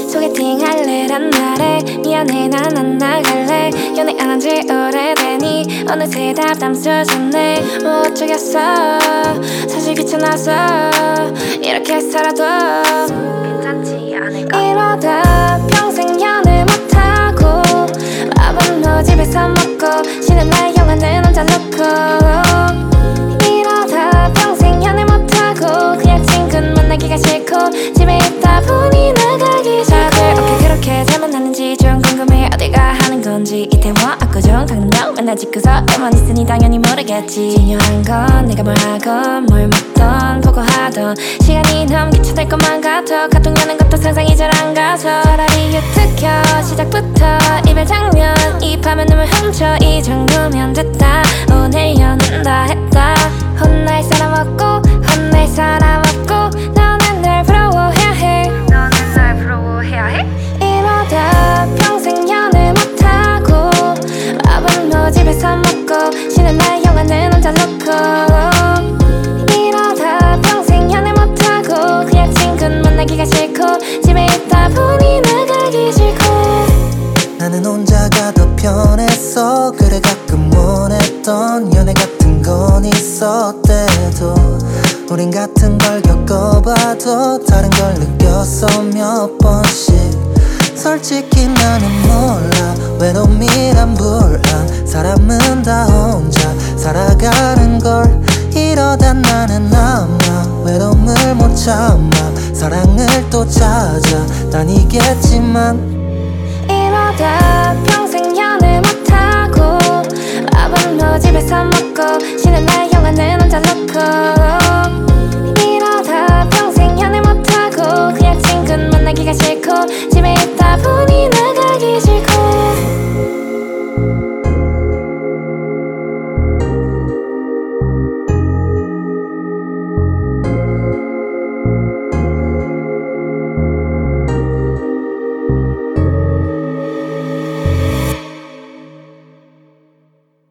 소개팅 할래란 말에 미안해 난 안 나갈래. 연애 안 한 지 오래되니 어느새 답답해졌네. 뭐 어쩌겠어 사실 귀찮아서 이렇게 살아도 괜찮지 않을까. 이러다 평생 연애 못하고 밥은 집에서 먹고 쉬는 날 영화는 혼자 놓고. 이러다 평생 연애 못하고 그냥 친구 만나기가 싫고 집에 있다 보니 나가기 싫고. 다들 어떻게 그렇게 잘 만나는지 좀 궁금해. 어디가 하는 건지 이태원 압구정 강남 맨날 집구석 에만 있으니 당연히 모르겠지. 중요한 건 내가 뭘 하건 뭘 먹던 보고 하던 시간이 너무 귀찮을 것만 같아. 카톡 여는 것도 상상이 잘 안 가서 차라리 유튜브 켜 시작부터 이별 장면 입하면 눈물 훔쳐. 이 정도면 됐다. 오늘 연애다 했다. 혼날 사람 없고 혼날 사람 없고 너는 날 부러워해야 해. 너는 날 부러워해야 해. 이러다 평생 연애 못하고 밥은 집에서 먹고 쉬는 날 영화는 혼자 놓고. 이러다 평생 연애 못하고 그냥 친구 만나기가 싫고 집에 있다 보니 나가기 싫고. 나는 혼자가 더 편했어. 그래 가끔 원했던 연애 같은 건 있었대도 우린 같은 걸 겪어봐도 다른 걸 느꼈어 몇 번씩. 솔직히 나는 몰라 외로움이란 불안. 사람은 다 혼자 살아가는 걸. 이러다 나는 아마 외로움을 못 참아 사랑을 또 찾아 다니겠지만. 이러다 평생 연애 못하고 밥은 집에서 먹고 쉬는